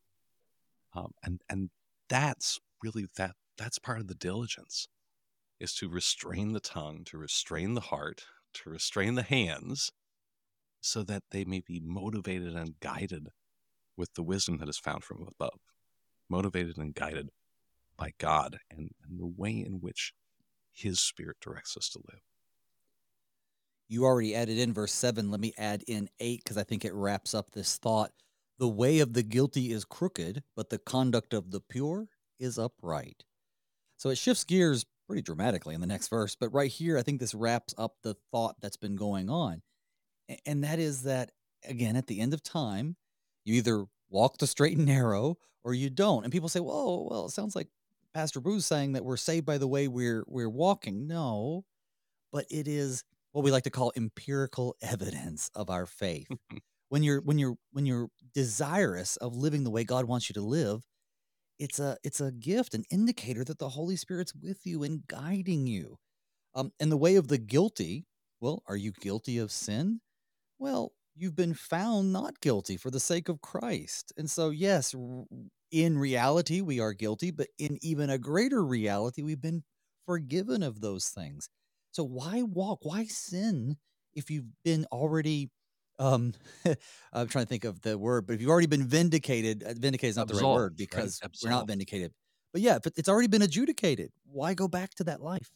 And that's really that's part of the diligence, is to restrain the tongue, to restrain the heart, to restrain the hands, so that they may be motivated and guided with the wisdom that is found from above, motivated and guided by God and the way in which his Spirit directs us to live. You already added in verse 7. Let me add in 8, because I think it wraps up this thought. The way of the guilty is crooked, but the conduct of the pure is upright. So it shifts gears pretty dramatically in the next verse. But right here, I think this wraps up the thought that's been going on. And that is that, again, at the end of time, you either walk the straight and narrow or you don't. And people say, well, it sounds like Pastor Boo's saying that we're saved by the way we're walking. No, but it is what we like to call empirical evidence of our faith. When you're desirous of living the way God wants you to live, it's a gift, an indicator that the Holy Spirit's with you and guiding you. In the way of the guilty, well, are you guilty of sin? Well, you've been found not guilty for the sake of Christ. And so, yes, in reality, we are guilty, but in even a greater reality, we've been forgiven of those things. So why walk? Why sin if you've been already, I'm trying to think of the word, but if you've already been vindicated, vindicated is not the right word, because right? We're not vindicated. But yeah, if it's already been adjudicated, why go back to that life?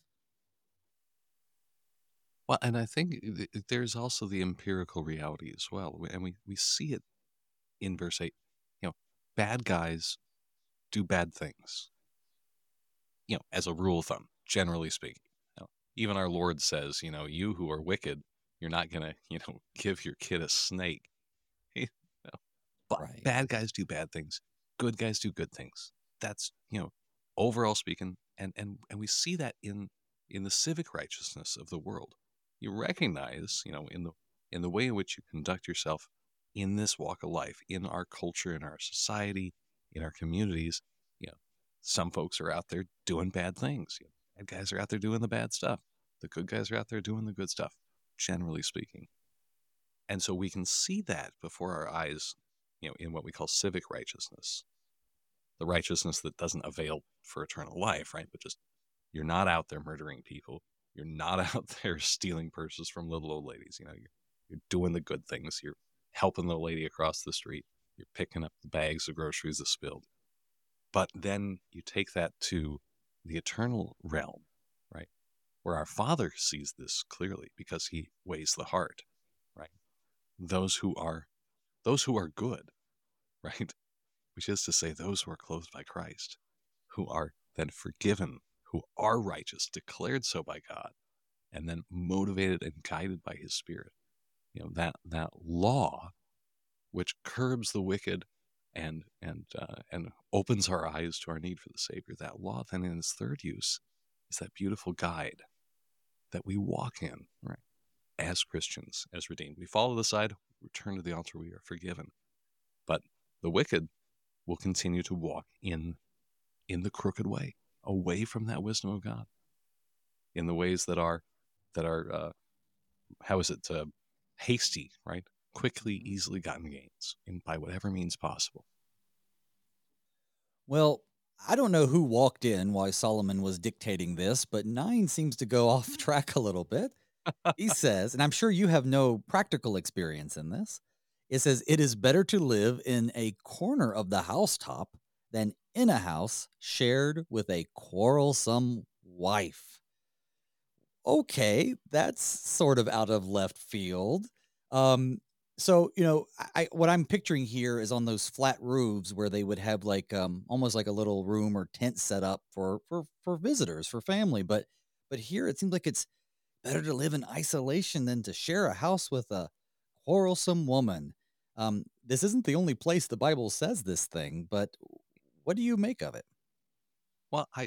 Well, and I think there's also the empirical reality as well. And we see it in verse 8. Bad guys do bad things, as a rule of thumb, generally speaking. Even our Lord says, you who are wicked, You're not going to, give your kid a snake. You know, But Right. bad guys do bad things. Good guys do good things. That's, overall speaking, and we see that in the civic righteousness of the world. You recognize, in the way in which you conduct yourself in this walk of life, in our culture, in our society, in our communities, some folks are out there doing bad things. Bad guys are out there doing the bad stuff. The good guys are out there doing the good stuff, generally speaking. And so we can see that before our eyes, in what we call civic righteousness, the righteousness that doesn't avail for eternal life, right? But just, you're not out there murdering people. You're not out there stealing purses from little old ladies. You're doing the good things. You're helping the lady across the street. You're picking up the bags of groceries that spilled. But then you take that to the eternal realm, right? Where our Father sees this clearly because he weighs the heart, right? Those who are good, right? Which is to say, those who are clothed by Christ, who are then forgiven, who are righteous, declared so by God, and then motivated and guided by his Spirit. That law which curbs the wicked and opens our eyes to our need for the Savior, that law then in its third use is that beautiful guide that we walk in, right? As Christians, as redeemed. We follow the side, return to the altar, we are forgiven. But the wicked will continue to walk in the crooked way, away from that wisdom of God, in the ways that are hasty, right? Quickly, easily gotten gains, by whatever means possible. Well, I don't know who walked in while Solomon was dictating this, but 9 seems to go off track a little bit. He says, and I'm sure you have no practical experience in this, it says, it is better to live in a corner of the housetop than in a house shared with a quarrelsome wife. Okay, that's sort of out of left field. So, what I'm picturing here is on those flat roofs where they would have like almost like a little room or tent set up for visitors, for family. But here it seems like it's better to live in isolation than to share a house with a quarrelsome woman. This isn't the only place the Bible says this thing, but what do you make of it? Well, I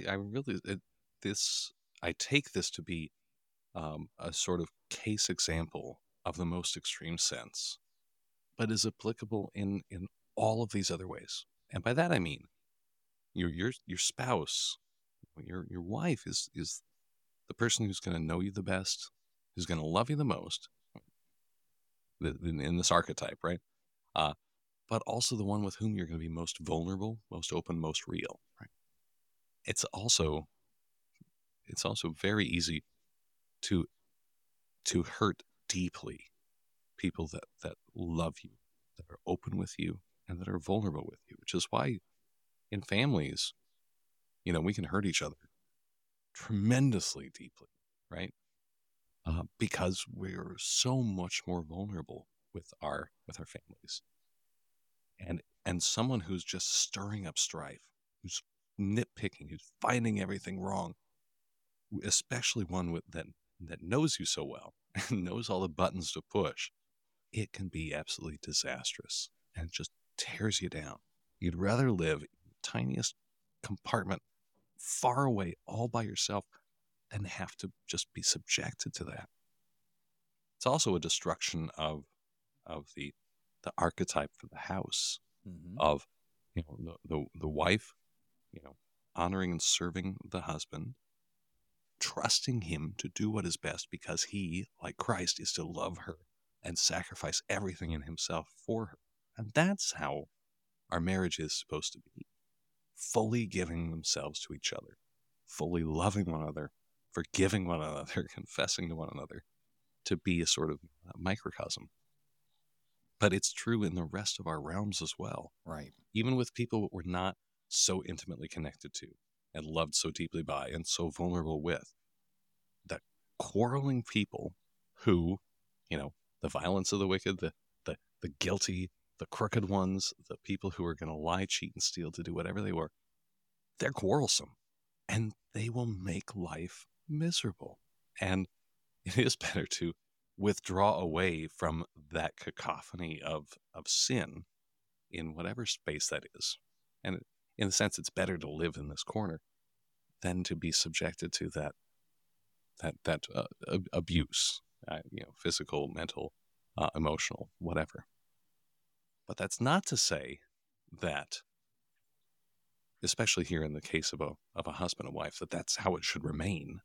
take this to be a sort of case example of the most extreme sense, but is applicable in all of these other ways. And by that I mean, your spouse, your wife is the person who's going to know you the best, who's going to love you the most, in this archetype, right? But also the one with whom you're going to be most vulnerable, most open, most real, right? It's also very easy to hurt deeply people that love you, that are open with you, and that are vulnerable with you, which is why in families, we can hurt each other tremendously deeply, right? Because we're so much more vulnerable with our families. And someone who's just stirring up strife, who's nitpicking, who's finding everything wrong, especially one that knows you so well and knows all the buttons to push, it can be absolutely disastrous and just tears you down. You'd rather live in the tiniest compartment, far away, all by yourself, than have to just be subjected to that. It's also a destruction of the archetype for the house, of the wife, honoring and serving the husband, trusting him to do what is best because he, like Christ, is to love her and sacrifice everything in himself for her. And that's how our marriage is supposed to be. Fully giving themselves to each other, fully loving one another, forgiving one another, confessing to one another, to be a sort of microcosm. But it's true in the rest of our realms as well. Right. Even with people we're not so intimately connected to and loved so deeply by and so vulnerable with, that quarreling people who, the violence of the wicked, the guilty, the crooked ones, the people who are going to lie, cheat, and steal to do whatever they were, they're quarrelsome and they will make life miserable. And it is better to withdraw away from that cacophony of sin in whatever space that is. And in a sense, it's better to live in this corner than to be subjected to that abuse, physical, mental, emotional, whatever. But that's not to say that, especially here in the case of a husband and wife, that's how it should remain.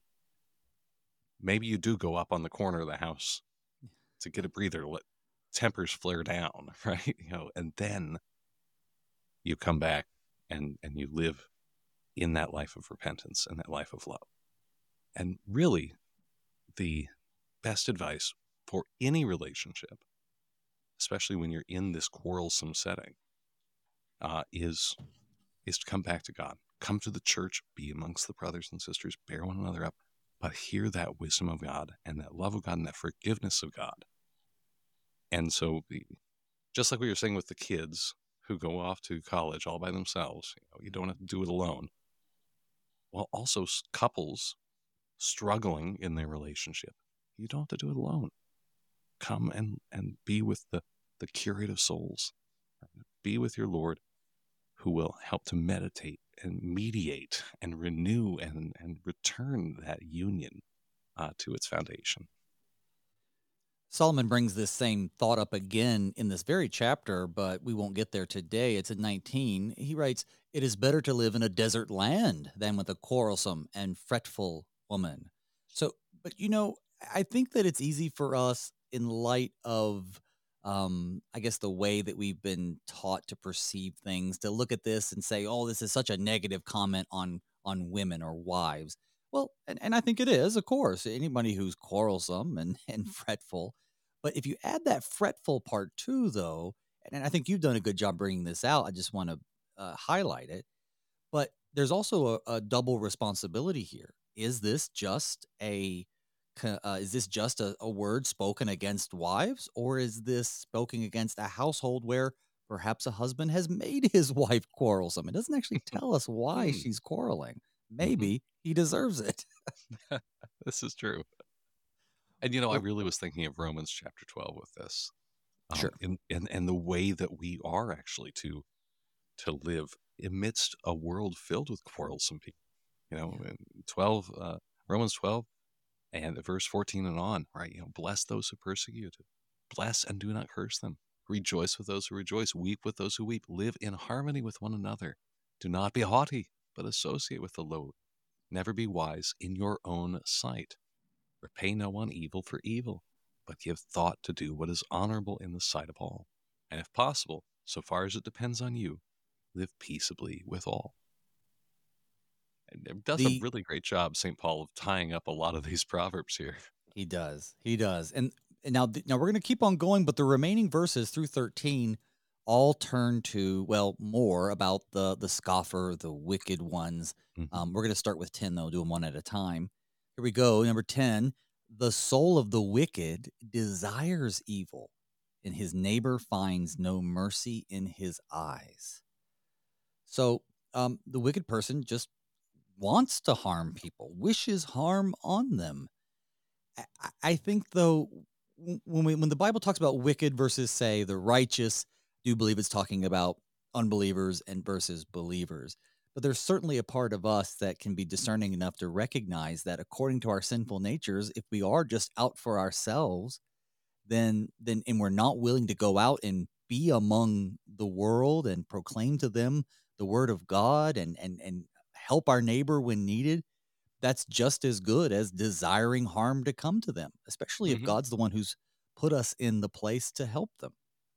Maybe you do go up on the corner of the house to get a breather, let tempers flare down, right? And then you come back and you live in that life of repentance and that life of love. And really, the best advice for any relationship, especially when you're in this quarrelsome setting, is to come back to God. Come to the church, be amongst the brothers and sisters, bear one another up, but hear that wisdom of God and that love of God and that forgiveness of God. And so, just like we were saying with the kids who go off to college all by themselves, you don't have to do it alone. Well, also couples struggling in their relationship, you don't have to do it alone. Come and be with the curate of souls. Be with your Lord, who will help to meditate and mediate and renew and return that union to its foundation. Solomon brings this same thought up again in this very chapter, but we won't get there today. It's in 19. He writes, "It is better to live in a desert land than with a quarrelsome and fretful woman." So, but I think that it's easy for us in light of, I guess, the way that we've been taught to perceive things, to look at this and say, oh, this is such a negative comment on women or wives. Well, and I think it is, of course, anybody who's quarrelsome and fretful. But if you add that fretful part too, though, and I think you've done a good job bringing this out, I just want to highlight it. But there's also a double responsibility here. Is this just a word spoken against wives, or is this spoken against a household where perhaps a husband has made his wife quarrelsome? It doesn't actually tell us why she's quarreling. Maybe he deserves it. This is true. And, I really was thinking of Romans chapter 12 with this. Sure. And the way that we are actually to live amidst a world filled with quarrelsome people. In Romans 12 and verse 14 and on, right? Bless those who persecute. Bless and do not curse them. Rejoice with those who rejoice. Weep with those who weep. Live in harmony with one another. Do not be haughty, but associate with the lowly. Never be wise in your own sight. Repay no one evil for evil, but give thought to do what is honorable in the sight of all. And if possible, so far as it depends on you, live peaceably with all. And it does a really great job, St. Paul, of tying up a lot of these proverbs here. He does. And now we're going to keep on going, but the remaining verses through 13 all turn to, well, more about the scoffer, the wicked ones. We're going to start with 10, though, do them one at a time. Here we go. Number 10, the soul of the wicked desires evil, and his neighbor finds no mercy in his eyes. So the wicked person just wants to harm people, wishes harm on them. I think, though, when the Bible talks about wicked versus, say, the righteous, I do believe it's talking about unbelievers and versus believers. But there's certainly a part of us that can be discerning enough to recognize that according to our sinful natures, if we are just out for ourselves, then and we're not willing to go out and be among the world and proclaim to them the word of God and help our neighbor when needed, that's just as good as desiring harm to come to them, especially if God's the one who's put us in the place to help them.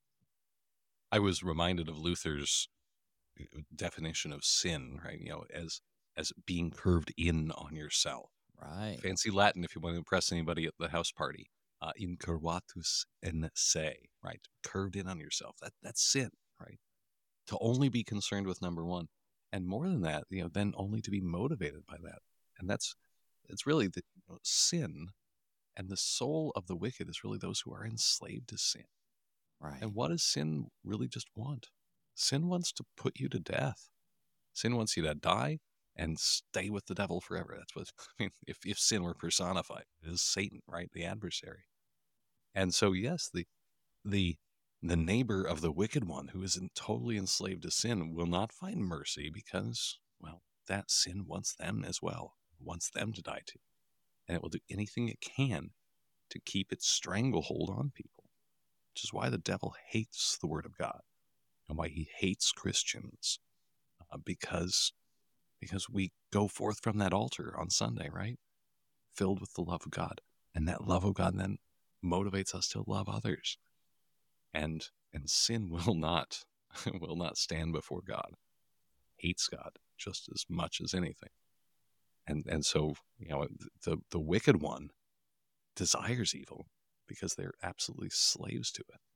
I was reminded of Luther's definition of sin, right? As being curved in on yourself. Right. Fancy Latin if you want to impress anybody at the house party. Incurvatus in se, right? Curved in on yourself. That's sin, right? To only be concerned with number one. And more than that, then only to be motivated by that. And it's really the sin, and the soul of the wicked is really those who are enslaved to sin. Right. And what does sin really just want? Sin wants to put you to death. Sin wants you to die and stay with the devil forever. That's what, if sin were personified, it is Satan, right? The adversary. And so, yes, the neighbor of the wicked one who isn't totally enslaved to sin will not find mercy because, well, that sin wants them as well, wants them to die too. And it will do anything it can to keep its stranglehold on people, which is why the devil hates the word of God and why he hates Christians, because we go forth from that altar on Sunday, right? Filled with the love of God. And that love of God then motivates us to love others. And sin will not stand before God. Hates God just as much as anything. And so, the wicked one desires evil because they're absolutely slaves to it.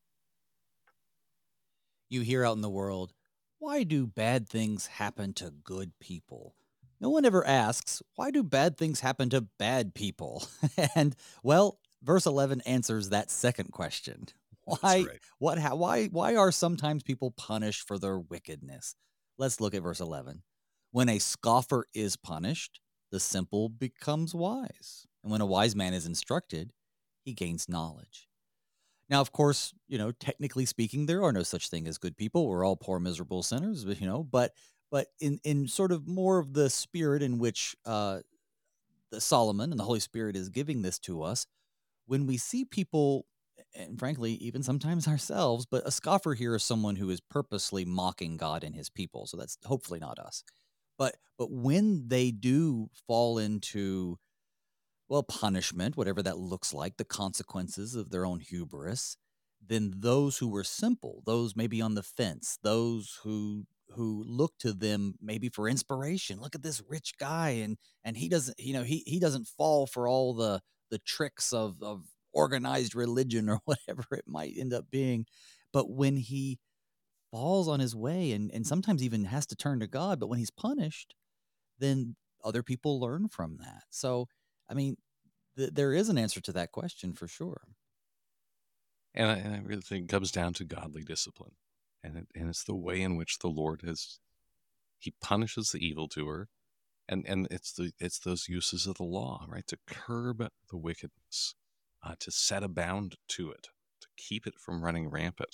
You hear out in the world, why do bad things happen to good people? No one ever asks, why do bad things happen to bad people? And, well, verse 11 answers that second question. Why, That's right. why are sometimes people punished for their wickedness? Let's look at verse 11. When a scoffer is punished, the simple becomes wise. And when a wise man is instructed, he gains knowledge. Now, of course, technically speaking, there are no such thing as good people. We're all poor, miserable sinners, but in sort of more of the spirit in which the Solomon and the Holy Spirit is giving this to us, when we see people, and frankly, even sometimes ourselves, but a scoffer here is someone who is purposely mocking God and his people. So that's hopefully not us. But when they do fall into, well, punishment, whatever that looks like, the consequences of their own hubris, then those who were simple, those maybe on the fence, those who look to them maybe for inspiration. Look at this rich guy, and he doesn't, he doesn't fall for all the tricks of organized religion or whatever it might end up being. But when he falls on his way and sometimes even has to turn to God, but when he's punished, then other people learn from that. So, I mean, there is an answer to that question for sure. And I really think it comes down to godly discipline. And it's the way in which the Lord he punishes the evildoer. And it's those uses of the law, right? To curb the wickedness, to set a bound to it, to keep it from running rampant.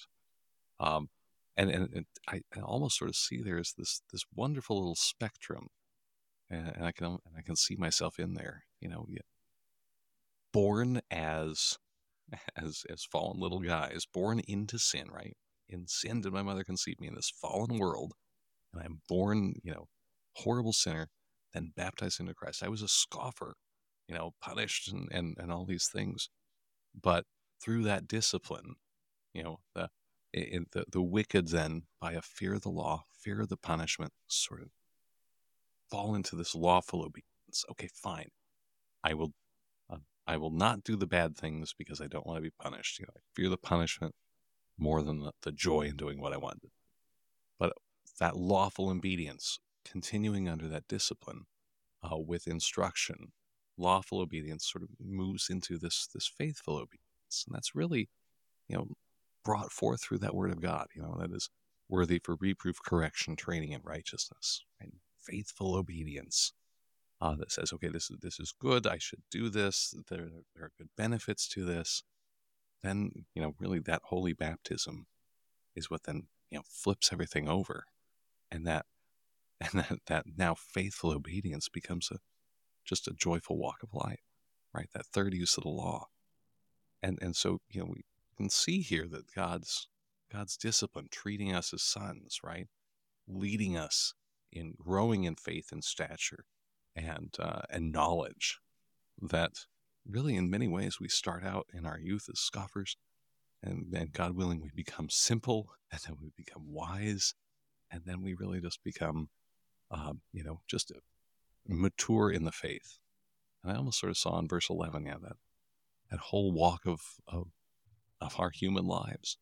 And I almost sort of see there's this wonderful little spectrum, and I can see myself in there. Born as fallen little guys, born into sin, right? In sin did my mother conceive me, in this fallen world, and I'm born, horrible sinner, then baptized into Christ. I was a scoffer, punished and all these things. But through that discipline, the wicked then, by a fear of the law, fear of the punishment, sort of fall into this lawful obedience. Okay, fine. I will not do the bad things because I don't want to be punished. I fear the punishment more than the joy in doing what I want. But that lawful obedience, continuing under that discipline with instruction, lawful obedience sort of moves into this faithful obedience. And that's really, brought forth through that word of God, that is worthy for reproof, correction, training in righteousness, right? Faithful obedience. That says, okay, this is good. I should do this. There are good benefits to this. Then, really that holy baptism is what then, flips everything over, and that now faithful obedience becomes just a joyful walk of life, right? That third use of the law, and so we can see here that God's discipline, treating us as sons, right, leading us in growing in faith and stature and knowledge, that really in many ways we start out in our youth as scoffers, and God willing we become simple, and then we become wise, and then we really just become just mature in the faith. And I almost sort of saw in verse 11 that whole walk of our human lives.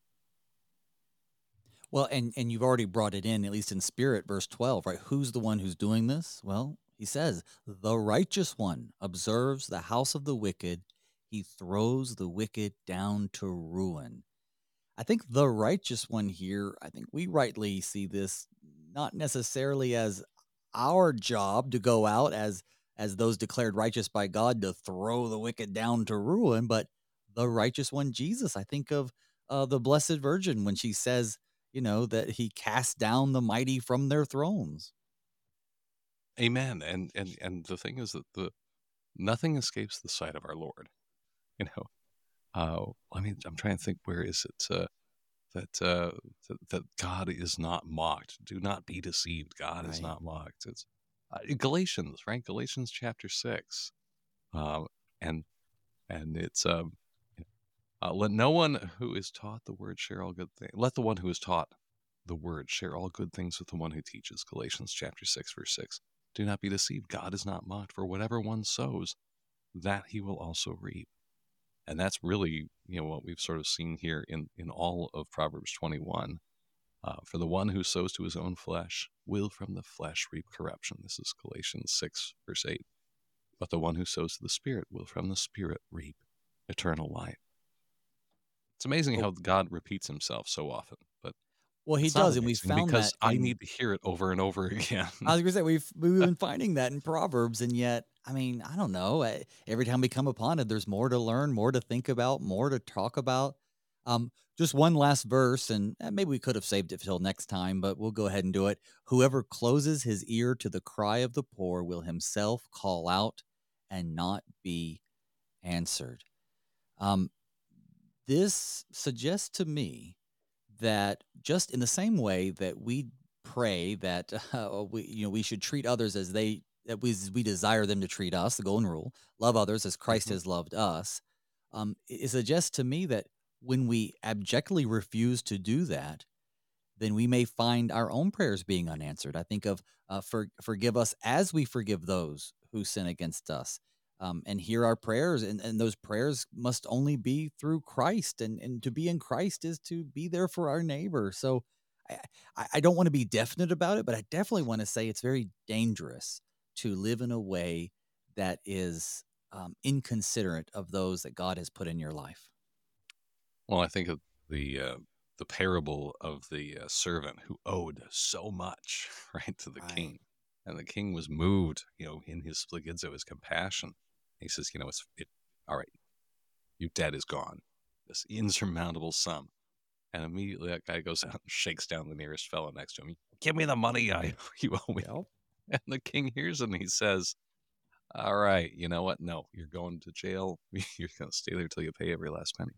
Well, and you've already brought it in, at least in spirit, verse 12, right? Who's the one who's doing this? Well, he says, the righteous one observes the house of the wicked. He throws the wicked down to ruin. I think the righteous one here, I think we rightly see this not necessarily as our job to go out as those declared righteous by God to throw the wicked down to ruin, but the righteous one, Jesus. I think of the Blessed Virgin when she says, that he cast down the mighty from their thrones. Amen. And the thing is that nothing escapes the sight of our Lord. I'm trying to think, where is it that God is not mocked? Do not be deceived. God is not mocked. It's Galatians, right? Galatians chapter 6, and it's let no one who is taught the word share all good things. Let the one who is taught the word share all good things with the one who teaches. Galatians chapter 6, verse 6. Do not be deceived. God is not mocked. For whatever one sows, that he will also reap. And that's really, what we've sort of seen here in all of Proverbs 21. For the one who sows to his own flesh will from the flesh reap corruption. This is Galatians 6, verse 8. But the one who sows to the Spirit will from the Spirit reap eternal life. It's amazing how God repeats himself so often, but he does, and we found because that I need to hear it over and over again. I was going to say we've been finding that in Proverbs, and yet, I don't know. Every time we come upon it, there's more to learn, more to think about, more to talk about. Just one last verse, and maybe we could have saved it till next time, but we'll go ahead and do it. Whoever closes his ear to the cry of the poor will himself call out and not be answered. This suggests to me that just in the same way that we pray that we should treat others as we desire them to treat us, the golden rule, love others as Christ has loved us. It suggests to me that when we abjectly refuse to do that, then we may find our own prayers being unanswered. I think of forgive us as we forgive those who sin against us. And hear our prayers, and those prayers must only be through Christ, and to be in Christ is to be there for our neighbor. So I don't want to be definite about it, but I definitely want to say it's very dangerous to live in a way that is inconsiderate of those that God has put in your life. Well, I think of the parable of the servant who owed so much, right, to the king, and the king was moved, in his spligidzo, his compassion. He says, all right, your debt is gone, this insurmountable sum. And immediately that guy goes out and shakes down the nearest fellow next to him. Give me the money you owe me. Yep. And the king hears it and he says, all right, you know what? No, you're going to jail. You're going to stay there till you pay every last penny.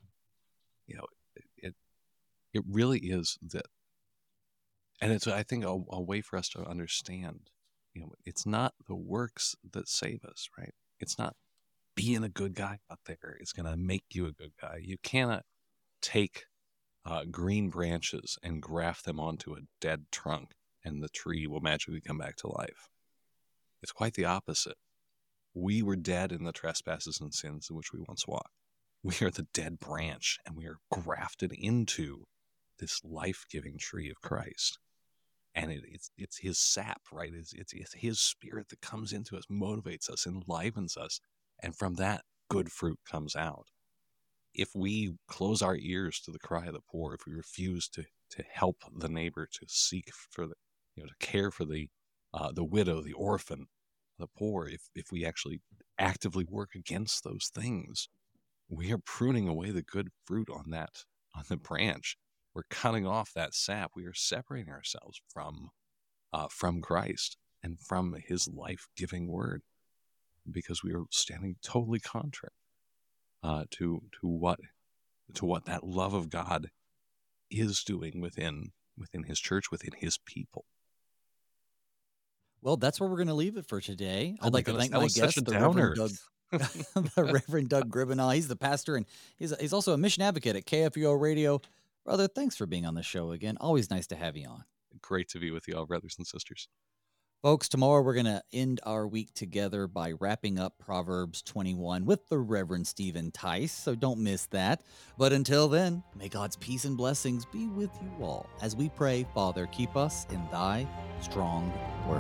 It really is that. And it's, I think, a way for us to understand, it's not the works that save us, right? It's not being a good guy out there is going to make you a good guy. You cannot take green branches and graft them onto a dead trunk and the tree will magically come back to life. It's quite the opposite. We were dead in the trespasses and sins in which we once walked. We are the dead branch, and we are grafted into this life-giving tree of Christ. And it's his sap, right? It's his spirit that comes into us, motivates us, enlivens us. And from that, good fruit comes out. If we close our ears to the cry of the poor, if we refuse to help the neighbor, to seek for the, to care for the widow, the orphan, the poor, if we actually actively work against those things, we are pruning away the good fruit on the branch. We're cutting off that sap. We are separating ourselves from Christ and from his life-giving word, because we are standing totally contrary to what that love of God is doing within his church, within his people. Well, that's where we're going to leave it for today. I'd like to thank my guest, the Reverend Doug Gribbenau. He's the pastor, and he's also a mission advocate at KFUO Radio. Brother, thanks for being on the show again. Always nice to have you on. Great to be with you all, brothers and sisters. Folks, tomorrow we're going to end our week together by wrapping up Proverbs 21 with the Reverend Stephen Tice, so don't miss that. But until then, may God's peace and blessings be with you all as we pray, Father, keep us in thy strong word.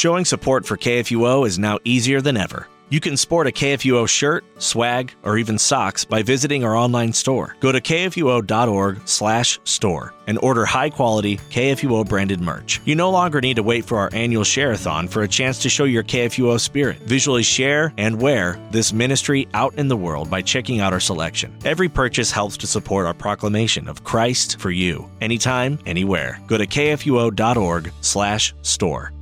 Showing support for KFUO is now easier than ever. You can sport a KFUO shirt, swag, or even socks by visiting our online store. Go to kfuo.org/store and order high-quality KFUO branded merch. You no longer need to wait for our annual share-a-thon for a chance to show your KFUO spirit. Visually share and wear this ministry out in the world by checking out our selection. Every purchase helps to support our proclamation of Christ for you, anytime, anywhere. Go to kfuo.org/store.